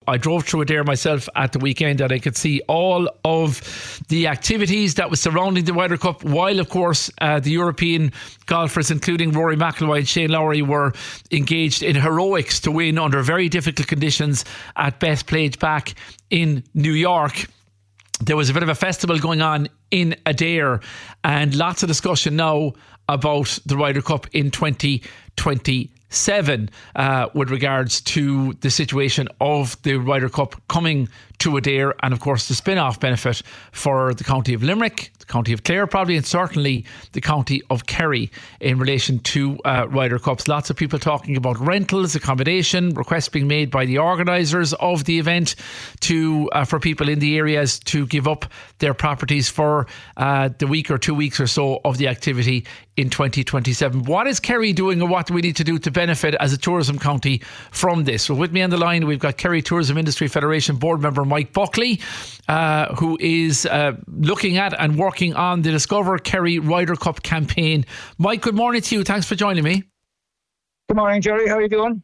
I drove through Adare myself at the weekend, and I could see all of the activities that was surrounding the Ryder Cup, while of course the European golfers, including Rory McIlroy and Shane Lowry, were engaged in heroics to win under very difficult conditions at Bethpage back in New York. There was a bit of a festival going on in Adare, and lots of discussion now about the Ryder Cup in 2027 with regards to the situation of the Ryder Cup coming to Adare, and of course the spin-off benefit for the county of Limerick, the county of Clare probably, and certainly the county of Kerry in relation to Ryder Cups. Lots of people talking about rentals, accommodation, requests being made by the organisers of the event to for people in the areas to give up their properties for the week or 2 weeks or so of the activity in 2027. What is Kerry doing, or what do we need to do to benefit as a tourism county from this? Well, with me on the line, we've got Kerry Tourism Industry Federation board member Mike Buckley, who is looking at and working on the Discover Kerry Ryder Cup campaign. Mike, good morning to you. Thanks for joining me. Good morning, Jerry. How are you doing?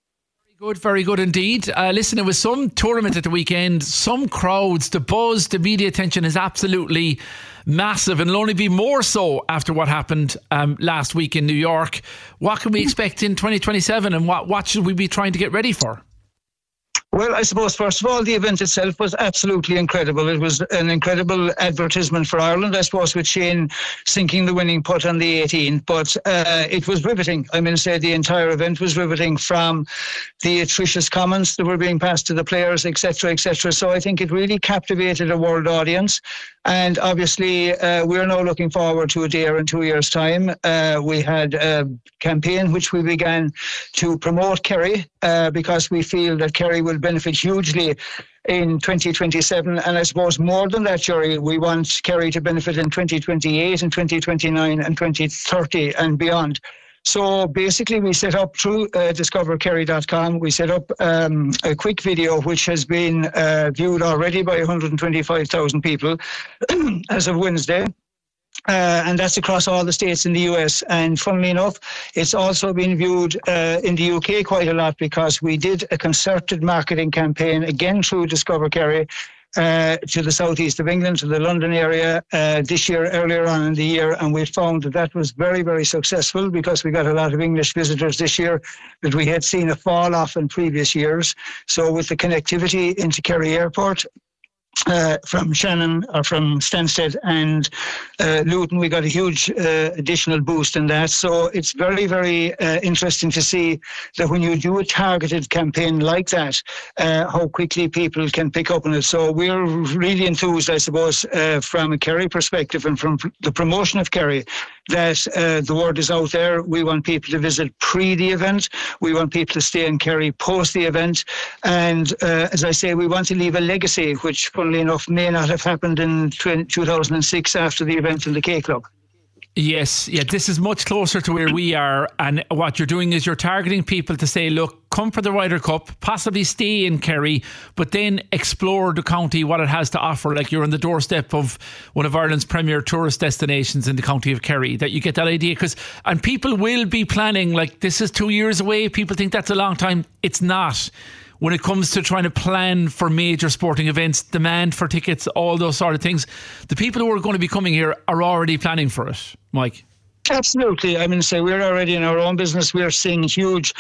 Very good indeed. Listen, it was some tournament at the weekend, some crowds, the buzz, the media attention is absolutely massive, and will only be more so after what happened last week in New York. What can we expect in 2027, and what should we be trying to get ready for? Well, I suppose, first of all, the event itself was absolutely incredible. It was an incredible advertisement for Ireland, I suppose, with Shane sinking the winning putt on the 18th. But it was riveting. I mean, say the entire event was riveting, from the atrocious comments that were being passed to the players, etc., etc. So I think it really captivated a world audience. And obviously, we're now looking forward to Adare in 2 years' time. We had a campaign which we began to promote Kerry because we feel that Kerry will benefit hugely in 2027. And I suppose more than that, Jerry, we want Kerry to benefit in 2028 and 2029 and 2030 and beyond. So basically, we set up through discoverkerry.com, we set up a quick video which has been viewed already by 125,000 people as of Wednesday. And that's across all the states in the US. And funnily enough, it's also been viewed in the UK quite a lot, because we did a concerted marketing campaign, again through Discover Kerry, to the southeast of England, to the London area this year, earlier on in the year, and we found that was very, very successful, because we got a lot of English visitors this year that we had seen a fall off in previous years. So with the connectivity into Kerry Airport, from Shannon or from Stansted and Luton, we got a huge additional boost in that. So it's very, very interesting to see that when you do a targeted campaign like that, how quickly people can pick up on it. So we're really enthused, I suppose, from a Kerry perspective and from the promotion of Kerry, that the word is out there. We want people to visit pre the event. We want people to stay in Kerry post the event. And as I say, we want to leave a legacy, which funnily enough may not have happened in 2006 after the event in the K Club. Yes, yeah, this is much closer to where we are, and what you're doing is you're targeting people to say, look, come for the Ryder Cup, possibly stay in Kerry, but then explore the county, what it has to offer. Like, you're on the doorstep of one of Ireland's premier tourist destinations in the county of Kerry, that you get that idea. And people will be planning, like, this is 2 years away. People think that's a long time. It's not. When it comes to trying to plan for major sporting events, demand for tickets, all those sort of things, the people who are going to be coming here are already planning for it, Mike. Absolutely. I mean, say we're already in our own business. We're seeing huge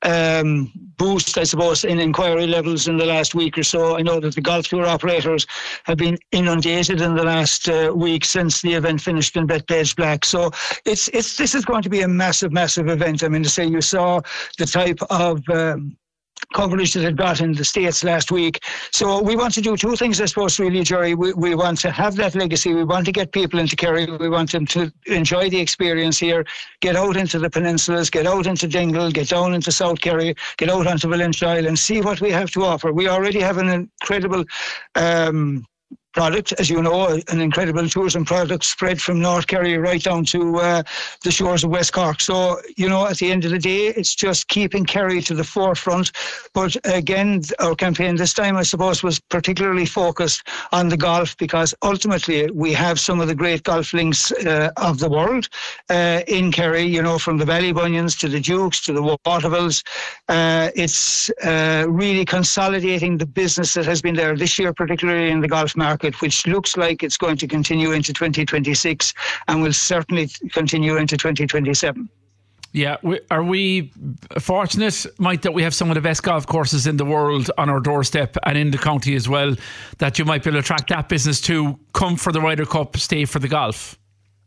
boost, I suppose, in inquiry levels in the last week or so. I know that the golf tour operators have been inundated in the last week since the event finished in Bethpage Black. So this is going to be a massive, massive event. I mean, to say you saw the type of coverage that it got in the States last week. So we want to do two things, I suppose, really, Jerry. We want to have that legacy. We want to get people into Kerry. We want them to enjoy the experience here, get out into the peninsulas, get out into Dingle, get down into South Kerry, get out onto Valentia Island, see what we have to offer. We already have an incredible product, as you know, an incredible tourism product spread from North Kerry right down to the shores of West Cork. So, at the end of the day, it's just keeping Kerry to the forefront. But again, our campaign this time, I suppose, was particularly focused on the golf, because ultimately we have some of the great golf links of the world in Kerry, from the Ballybunions to the Dukes to the Watervilles. It's really consolidating the business that has been there this year, particularly in the golf market, which looks like it's going to continue into 2026 and will certainly continue into 2027. Yeah, are we fortunate, Mike, that we have some of the best golf courses in the world on our doorstep and in the county as well, that you might be able to attract that business to come for the Ryder Cup, stay for the golf?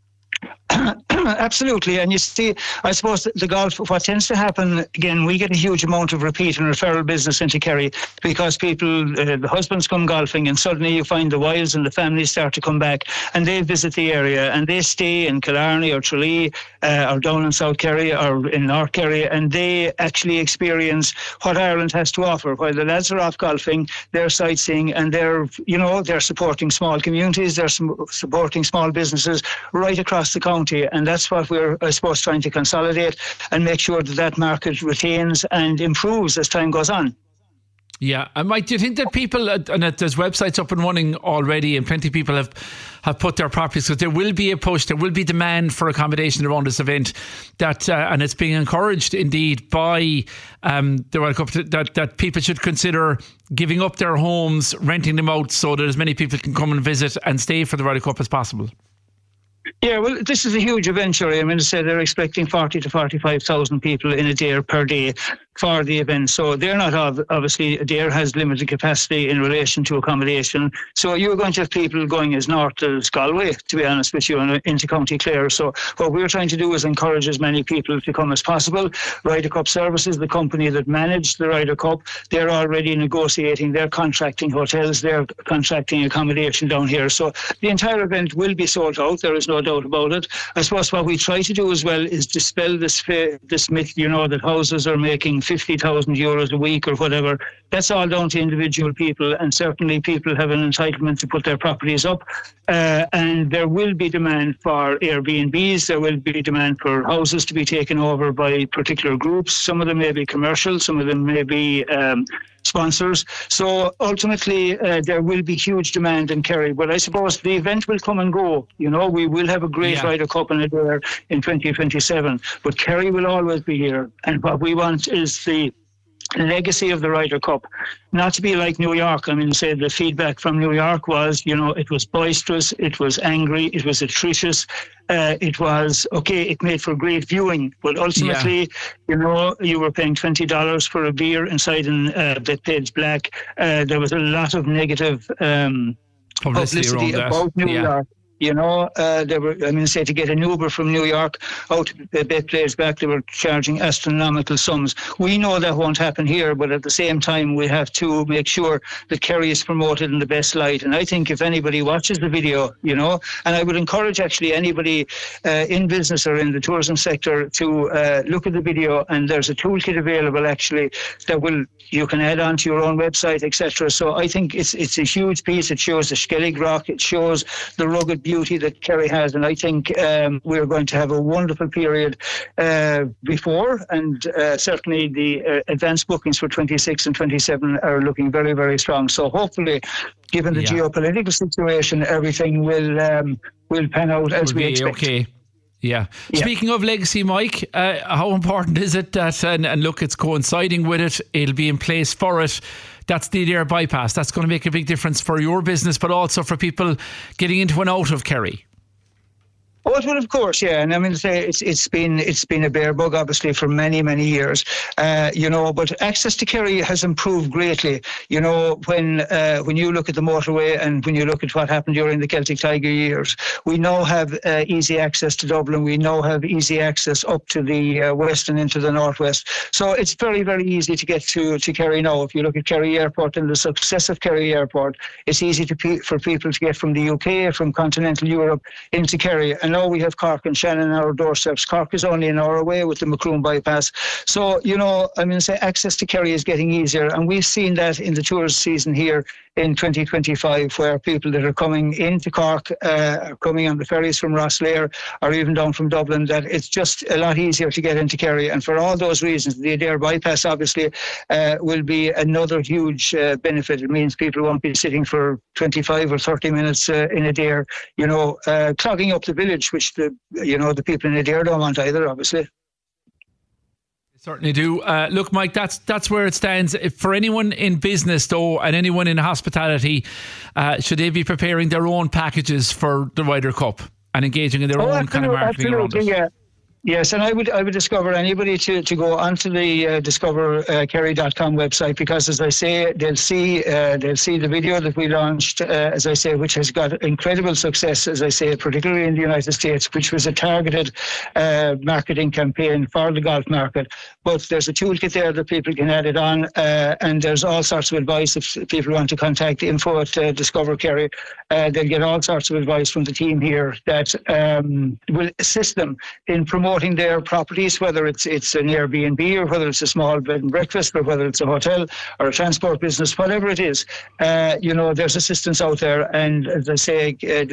Absolutely. And you see, I suppose the golf, what tends to happen, again, we get a huge amount of repeat and referral business into Kerry, because people, the husbands come golfing, and suddenly you find the wives and the families start to come back, and they visit the area, and they stay in Killarney or Tralee or down in South Kerry or in North Kerry, and they actually experience what Ireland has to offer. While the lads are off golfing, they're sightseeing, and they're supporting small communities, they're supporting small businesses right across the county. And that's what we're, I suppose, trying to consolidate and make sure that market retains and improves as time goes on. Yeah, and Mike, do you think that people, and that there's websites up and running already, and plenty of people have put their properties, because there will be a push, there will be demand for accommodation around this event, that and it's being encouraged indeed by the World Cup, that people should consider giving up their homes, renting them out, so that as many people can come and visit and stay for the Ryder Cup as possible. Yeah, well, this is a huge event, Sherry. I mean, they're expecting 40 to 45,000 people in Adare per day for the event. So they're not, obviously, Adare has limited capacity in relation to accommodation. So you're going to have people going as north as Galway, to be honest with you, and into County Clare. So what we're trying to do is encourage as many people to come as possible. Ryder Cup Services, the company that managed the Ryder Cup, they're already negotiating, they're contracting hotels, they're contracting accommodation down here. So the entire event will be sold out. There is no doubt about it. I suppose what we try to do as well is dispel this myth, that houses are making 50,000 euros a week or whatever. That's all down to individual people, and certainly people have an entitlement to put their properties up. And there will be demand for Airbnbs. There will be demand for houses to be taken over by particular groups. Some of them may be commercial, some of them may be sponsors. So ultimately, there will be huge demand in Kerry. But I suppose the event will come and go. We will have a great Ryder Cup in Adare in 2027. But Kerry will always be here. And what we want is the legacy of the Ryder Cup not to be like New York. I mean, say the feedback from New York was, it was boisterous, it was angry, it was atrocious. It was, it made for great viewing, but ultimately, you were paying $20 for a beer inside in Bethpage Black. There was a lot of negative publicity about New York. To get an Uber from New York out to Bethpage Black, they were charging astronomical sums. We know that won't happen here, but at the same time, we have to make sure that Kerry is promoted in the best light. And I think if anybody watches the video, and I would encourage actually anybody in business or in the tourism sector to look at the video, and there's a toolkit available actually that you can add on to your own website, etc. So I think it's a huge piece. It shows the Skellig Rock, it shows the rugged beauty that Kerry has, and I think we're going to have a wonderful period before, and certainly the advanced bookings for 26 and 27 are looking very, very strong. So hopefully, given the geopolitical situation, everything will pan out as we expect. Okay. Yeah. Speaking of legacy, Mike, how important is it that, and look, it's coinciding with it, it'll be in place for it, that's the Adare bypass. That's going to make a big difference for your business, but also for people getting into and out of Kerry. Oh, it will, of course, yeah. And I mean, it's been a bear bug, obviously, for many, many years. But access to Kerry has improved greatly. When you look at the motorway and when you look at what happened during the Celtic Tiger years, we now have easy access to Dublin. We now have easy access up to the west and into the northwest. So it's very, very easy to get to Kerry now. If you look at Kerry Airport and the success of Kerry Airport, it's easy for people to get from the UK, from continental Europe into Kerry. And now we have Cork and Shannon on our doorsteps. Cork is only an hour away with the Macroom bypass. So, access to Kerry is getting easier. And we've seen that in the tourist season here in 2025, where people that are coming into Cork, are coming on the ferries from Rosslare or even down from Dublin, that it's just a lot easier to get into Kerry. And for all those reasons, the Adare bypass obviously will be another huge benefit. It means people won't be sitting for 25 or 30 minutes in Adare, clogging up the village, which the people in Adare don't want either, obviously. Certainly do. Look, Mike, that's where it stands. For anyone in business, though, and anyone in hospitality, should they be preparing their own packages for the Ryder Cup and engaging in their own kind of marketing around it? Yeah. Yes, and I would discover anybody to go onto the discoverkerry.com website, because, as I say, they'll see the video that we launched, as I say, which has got incredible success, as I say, particularly in the United States, which was a targeted marketing campaign for the golf market. But there's a toolkit there that people can add it on, and there's all sorts of advice if people want to contact info at Discover Kerry. They'll get all sorts of advice from the team here that will assist them in promoting their properties, whether it's an Airbnb or whether it's a small bed and breakfast or whether it's a hotel or a transport business, whatever it is. There's assistance out there, and as I say,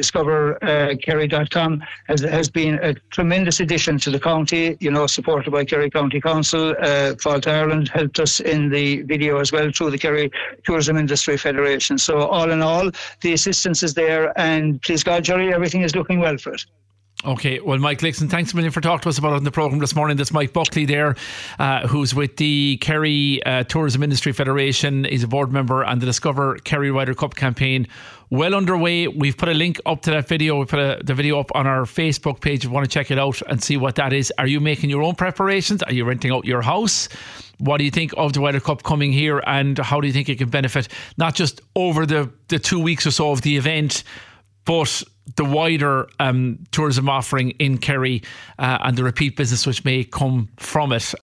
discoverkerry.com has been a tremendous addition to the county, supported by Kerry County Council. Fáilte Ireland helped us in the video as well through the Kerry Tourism Industry Federation. So all in all, the assistance is there, and please God, Jerry, everything is looking well for it. Okay, well, Mike Lixon, thanks a million for talking to us about it on the programme this morning. That's Mike Buckley there, who's with the Kerry Tourism Industry Federation. He's a board member, and the Discover Kerry Ryder Cup campaign well underway. We've put a link up to that video. We put the video up on our Facebook page if you want to check it out and see what that is. Are you making your own preparations? Are you renting out your house? What do you think of the Ryder Cup coming here, and how do you think it can benefit not just over the 2 weeks or so of the event, but the wider tourism offering in Kerry and the repeat business which may come from it?